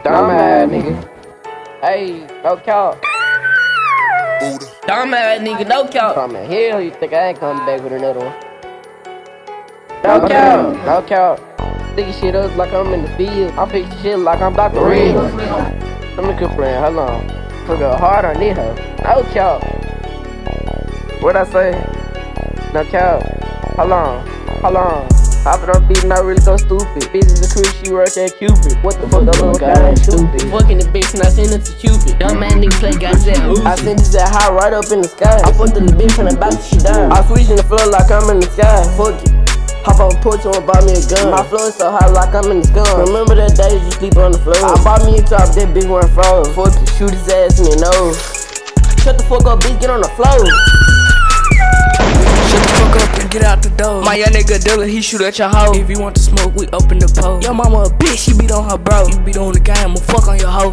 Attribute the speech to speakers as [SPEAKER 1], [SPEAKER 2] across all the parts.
[SPEAKER 1] Dumbass nigga. Hey, no count. Dumbass nigga, no count. Coming here, you think I ain't coming back with another one? No count, no count. Nigga shit up like I'm in the field. I'm fixing shit like I'm Dr. Reed. Let me quit playing, hold on. Put a hard on this hoe. No count. What I say? No count. Hold on. After I'm beating, I really go stupid. Bitches a creep, she work at Cupid. What the fuck, that little guy ain't stupid. Fucking the bitch and I send it to Cupid. Dumb man nigga play goddamn. I send this that high right up in the sky. I fucked in the bitch from the back, she down. I switch in the floor like I'm in the sky. Fuck it. Hop on the porch and buy me a gun. My flow is so high like I'm in the skunk. Remember that day you sleep on the floor? I bought me a top, that bitch went froze. Fuck it, shoot his ass in your nose. Shut the fuck up, bitch, get on the floor.
[SPEAKER 2] Shut the fuck up and get out the door. My young nigga dealer, he shoot at your hoe. If you want to smoke, we open the pole. Your mama a bitch, she beat on her bro. You beat on the guy, I'ma fuck on your hoe.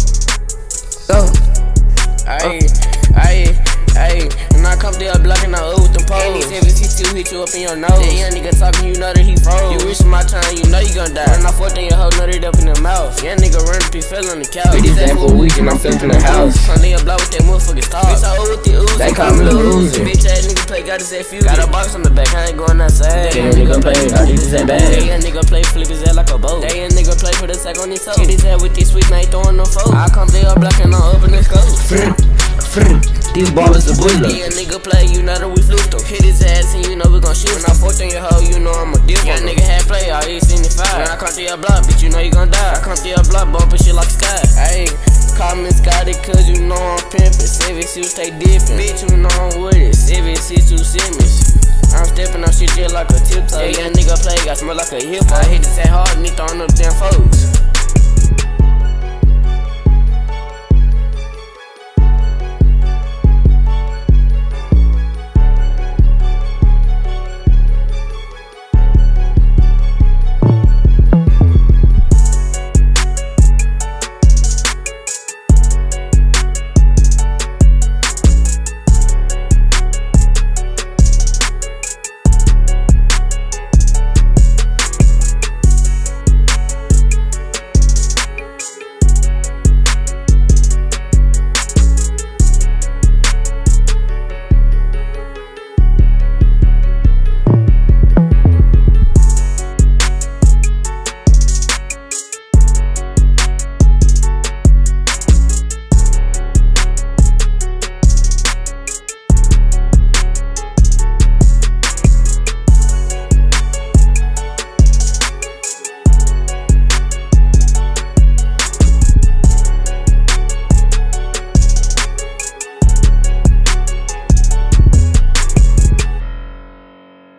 [SPEAKER 2] Ayy, and I come there blocking out with them poles. And these heavy C2 hit you up in your nose. That young nigga talking, you know that he froze. You reach my time, you know you gon' die. When I fucked in your hoe, nutted up in the mouth. Young nigga run up, he fell on the couch.
[SPEAKER 1] Bitches ass for a week and I'm flipping the house.
[SPEAKER 2] Come there block with that motherfucking star. Bitch, I with the ooze.
[SPEAKER 1] They call me Lil Uzi.
[SPEAKER 2] Bitch ass nigga play, got his ass fuse. Got a box on the back, I ain't going outside.
[SPEAKER 1] That young nigga play, I need his ass bad.
[SPEAKER 2] That young nigga play, flip his ass like a boat. That young nigga play, put a sack on his toe. Hit his ass with this sweet, and I ain't throwing no foes. I come there block and I open the scope.
[SPEAKER 1] These ballers a bullet.
[SPEAKER 2] Yeah, nigga play, you know that we flew through. Hit his ass and you know we gon' shoot. When I fucked on your hoe, you know I'm a dick. Yeah, nigga had play, all he seen the fire. When I come to your block, bitch, you know you gon' die. I come to your block, bumpin' shit like Sky. Ayy, call me Scotty, cause you know I'm pimpin'. Civic suits stay different. Bitch, you know I'm with it. Civic C2 Simmons. I'm stepping on shit just like a tiptoe. Yeah, nigga play, got smell like a hip hop. I hit this at hard and he throwin' up down.